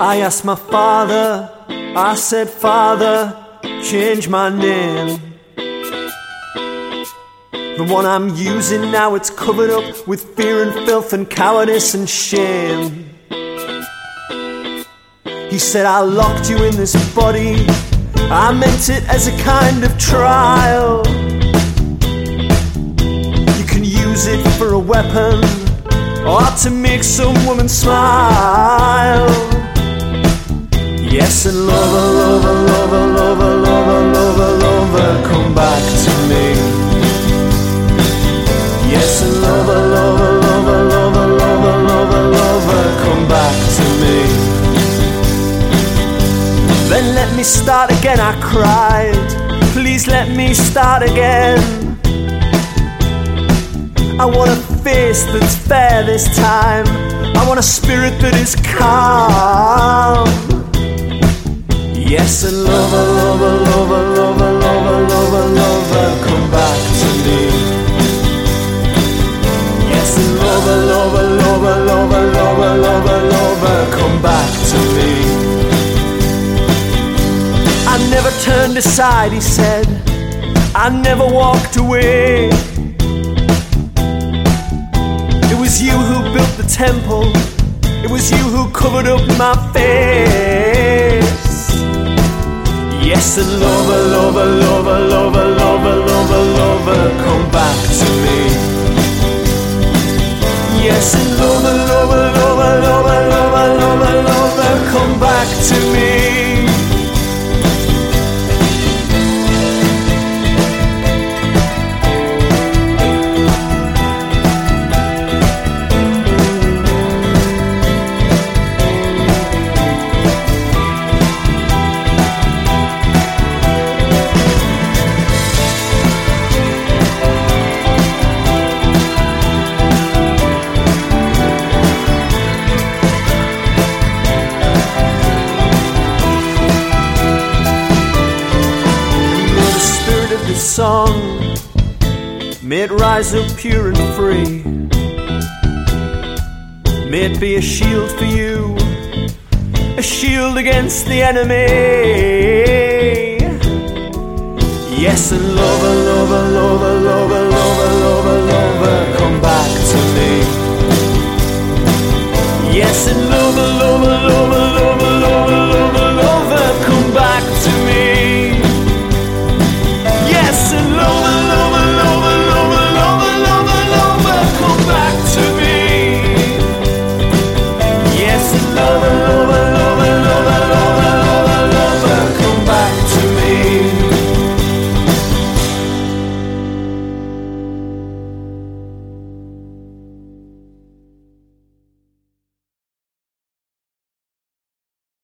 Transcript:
I asked my father, I said, Father, change my name. The one I'm using now, it's covered up with fear and filth and cowardice and shame. He said, I locked you in this body, I meant it as a kind of trial. You can use it for a weapon or to make some woman smile. Yes, and lover, lover, lover, lover, lover, lover, lover, come back to me. Yes, and lover, lover, lover, lover, lover, lover, lover, come back to me. Then let me start again, I cried. Please let me start again. I want a face that's fair this time. I want a spirit that is calm. Yes, and lover, lover, lover, lover, lover, lover, lover, come back to me. Yes, and lover, lover, lover, lover, lover, lover, lover, come back to me. I never turned aside, he said. I never walked away. It was you who built the temple. It was you who covered up my face. Yes, and lover, lover, lover, lover, lover, lover, lover, come back to me. Yes, and lover, lover, lover, lover, lover, lover, lover, come back to me. Song, may it rise up pure and free. May it be a shield for you, a shield against the enemy. Yes, and lover, lover, lover, lover,